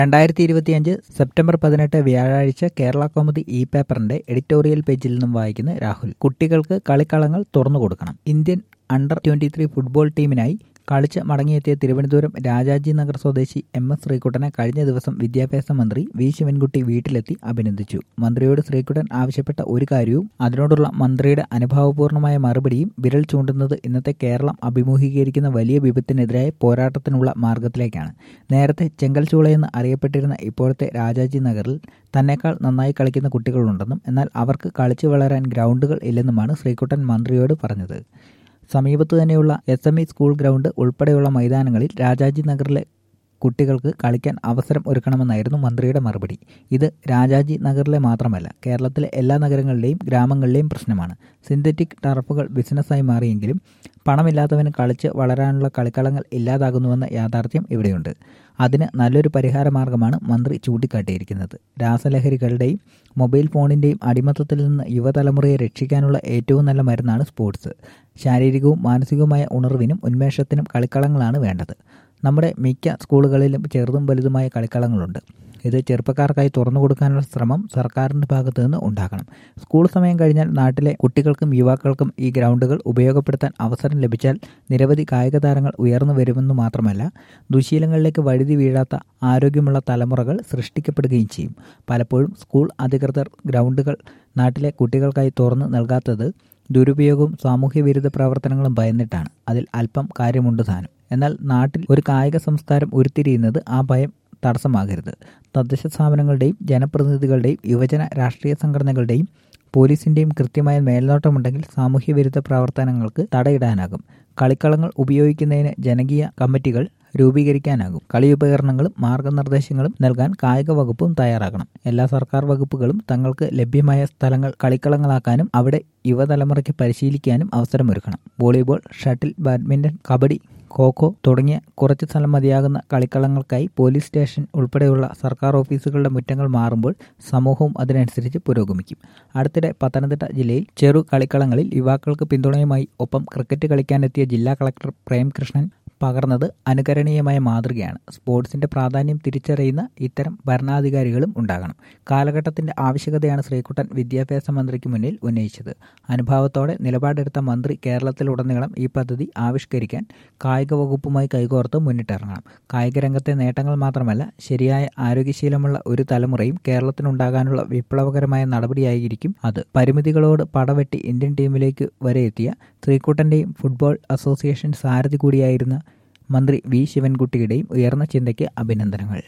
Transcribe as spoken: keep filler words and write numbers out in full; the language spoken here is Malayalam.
രണ്ടായിരത്തി ഇരുപത്തിയഞ്ച് സെപ്റ്റംബർ പതിനെട്ട് വ്യാഴാഴ്ച കേരള കൗമുദി ഇ പേപ്പറിന്റെ എഡിറ്റോറിയൽ പേജിൽ നിന്നും വായിക്കുന്ന രാഹുൽ. കുട്ടികൾക്ക് കളിക്കളങ്ങൾ തുറന്നുകൊടുക്കണം. Indian under twenty three football ടീമിനായി കളിച്ച് മടങ്ങിയെത്തിയ തിരുവനന്തപുരം രാജാജി നഗർ സ്വദേശി എം എസ് ശ്രീകുട്ടനെ കഴിഞ്ഞ ദിവസം വിദ്യാഭ്യാസ മന്ത്രി വി ശിവൻകുട്ടി വീട്ടിലെത്തി അഭിനന്ദിച്ചു. മന്ത്രിയോട് ശ്രീകുട്ടൻ ആവശ്യപ്പെട്ട ഒരു കാര്യവും അതിനോടുള്ള മന്ത്രിയുടെ അനുഭാവപൂർണമായ മറുപടിയും വിരൽ ചൂണ്ടുന്നത് ഇന്നത്തെ കേരളം അഭിമുഖീകരിക്കുന്ന വലിയ വിപത്തിനെതിരായ പോരാട്ടത്തിനുള്ള മാർഗത്തിലേക്കാണ്. നേരത്തെ ചെങ്കൽച്ചൂളയെന്ന് അറിയപ്പെട്ടിരുന്ന ഇപ്പോഴത്തെ രാജാജി നഗറിൽ തന്നെക്കാൾ നന്നായി കളിക്കുന്ന കുട്ടികളുണ്ടെന്നും എന്നാൽ അവർക്ക് കളിച്ചു വളരാൻ ഗ്രൗണ്ടുകൾ ഇല്ലെന്നുമാണ് ശ്രീകുട്ടൻ മന്ത്രിയോട് പറഞ്ഞത്. സമീപത്തു തന്നെയുള്ള S M E school ground ഉൾപ്പെടെയുള്ള മൈതാനങ്ങളിൽ രാജാജി നഗറിലെ കുട്ടികൾക്ക് കളിക്കാൻ അവസരം ഒരുക്കണമെന്നായിരുന്നു മന്ത്രിയുടെ മറുപടി. ഇത് രാജാജി നഗറിലെ മാത്രമല്ല, കേരളത്തിലെ എല്ലാ നഗരങ്ങളിലെയും ഗ്രാമങ്ങളിലെയും പ്രശ്നമാണ്. സിന്തറ്റിക് ടർഫുകൾ ബിസിനസ്സായി മാറിയെങ്കിലും പണമില്ലാത്തവന് കളിച്ച് വളരാനുള്ള കളിക്കളങ്ങൾ ഇല്ലാതാകുന്നുവെന്ന യാഥാർത്ഥ്യം ഇവിടെയുണ്ട്. അതിന് നല്ലൊരു പരിഹാര മാർഗമാണ് മന്ത്രി ചൂണ്ടിക്കാട്ടിയിരിക്കുന്നത്. രാസലഹരികളുടെയും മൊബൈൽ ഫോണിൻ്റെയും അടിമത്തത്തിൽ നിന്ന് യുവതലമുറയെ രക്ഷിക്കാനുള്ള ഏറ്റവും നല്ല മരുന്നാണ് സ്പോർട്സ്. ശാരീരികവും മാനസികവുമായ ഉണർവിനും ഉന്മേഷത്തിനും കളിക്കളങ്ങളാണ് വേണ്ടത്. നമ്മുടെ മിക്ക സ്കൂളുകളിലും ചെറുതും വലുതുമായ കളിക്കളങ്ങളുണ്ട്. ഇത് ചെറുപ്പക്കാർക്കായി തുറന്നു കൊടുക്കാനുള്ള ശ്രമം സർക്കാരിൻ്റെ ഭാഗത്തു നിന്ന് ഉണ്ടാകണം. സ്കൂൾ സമയം കഴിഞ്ഞാൽ നാട്ടിലെ കുട്ടികൾക്കും യുവാക്കൾക്കും ഈ ഗ്രൗണ്ടുകൾ ഉപയോഗപ്പെടുത്താൻ അവസരം ലഭിച്ചാൽ നിരവധി കായിക താരങ്ങൾ ഉയർന്നു വരുമെന്നു മാത്രമല്ല, ദുശീലങ്ങളിലേക്ക് വഴുതി വീഴാത്ത ആരോഗ്യമുള്ള തലമുറകൾ സൃഷ്ടിക്കപ്പെടുകയും ചെയ്യും. പലപ്പോഴും സ്കൂൾ അധികൃതർ ഗ്രൗണ്ടുകൾ നാട്ടിലെ കുട്ടികൾക്കായി തുറന്നു നൽകാത്തത് ദുരുപയോഗവും സാമൂഹ്യ വിരുദ്ധ പ്രവർത്തനങ്ങളും ഭയന്നിട്ടാണ്. അതിൽ അല്പം കാര്യമുണ്ട് താനും. എന്നാൽ നാട്ടിൽ ഒരു കായിക സംസ്കാരം ഉരുത്തിരിയുന്നത് ആ ഭയം തടസ്സമാകരുത്. തദ്ദേശ സ്ഥാപനങ്ങളുടെയും ജനപ്രതിനിധികളുടെയും യുവജന രാഷ്ട്രീയ സംഘടനകളുടെയും പോലീസിൻ്റെയും കൃത്യമായ മേൽനോട്ടമുണ്ടെങ്കിൽ സാമൂഹ്യ വിരുദ്ധ പ്രവർത്തനങ്ങൾക്ക് തടയിടാനാകും. കളിക്കളങ്ങൾ ഉപയോഗിക്കുന്നതിന് ജനകീയ കമ്മിറ്റികൾ രൂപീകരിക്കാനാകും. കളിയുപകരണങ്ങളും മാർഗനിർദ്ദേശങ്ങളും നൽകാൻ കായിക വകുപ്പും തയ്യാറാകണം. എല്ലാ സർക്കാർ വകുപ്പുകളും തങ്ങൾക്ക് ലഭ്യമായ സ്ഥലങ്ങൾ കളിക്കളങ്ങളാക്കാനും അവിടെ യുവതലമുറയ്ക്ക് പരിശീലിക്കാനും അവസരമൊരുക്കണം. Volleyball, shuttle, badminton, kabaddi, kho kho തുടങ്ങിയ കുറച്ച് സ്ഥലം മതിയാകുന്ന കളിക്കളങ്ങൾക്കായി പോലീസ് സ്റ്റേഷൻ ഉൾപ്പെടെയുള്ള സർക്കാർ ഓഫീസുകളുടെ മുറ്റങ്ങൾ മാറുമ്പോൾ സമൂഹവും അതിനനുസരിച്ച് പുരോഗമിക്കും. അടുത്തിടെ പത്തനംതിട്ട ജില്ലയിൽ ചെറു കളിക്കളങ്ങളിൽ യുവാക്കൾക്ക് പിന്തുണയുമായി ഒപ്പം ക്രിക്കറ്റ് കളിക്കാനെത്തിയ ജില്ലാ കളക്ടർ പ്രേംകൃഷ്ണൻ പകർന്നത് അനുകരണീയമായ മാതൃകയാണ്. സ്പോർട്സിന്റെ പ്രാധാന്യം തിരിച്ചറിയുന്ന ഇത്തരം ഭരണാധികാരികളും ഉണ്ടാകണം. കാലഘട്ടത്തിന്റെ ആവശ്യകതയാണ് ശ്രീകുട്ടൻ വിദ്യാഭ്യാസ മന്ത്രിക്ക് മുന്നിൽ ഉന്നയിച്ചത്. അനുഭാവത്തോടെ നിലപാടെടുത്ത മന്ത്രി കേരളത്തിലുടനീളം ഈ പദ്ധതി ആവിഷ്കരിക്കാൻ കായിക വകുപ്പുമായി കൈകോർത്ത് മുന്നിട്ടിറങ്ങണം. കായിക രംഗത്തെ നേട്ടങ്ങൾ മാത്രമല്ല, ശരിയായ ആരോഗ്യശീലമുള്ള ഒരു തലമുറയും കേരളത്തിനുണ്ടാകാനുള്ള വിപ്ലവകരമായ നടപടിയായിരിക്കും അത്. പരിമിതികളോട് പടവെട്ടി ഇന്ത്യൻ ടീമിലേക്ക് വരെ എത്തിയ ശ്രീകുട്ടന്റെയും ഫുട്ബോൾ അസോസിയേഷൻ സാരഥി കൂടിയായിരുന്ന മന്ത്രി വി ശിവൻകുട്ടിയുടെയും ഉയർന്ന ചിന്തയ്ക്ക് അഭിനന്ദനങ്ങൾ.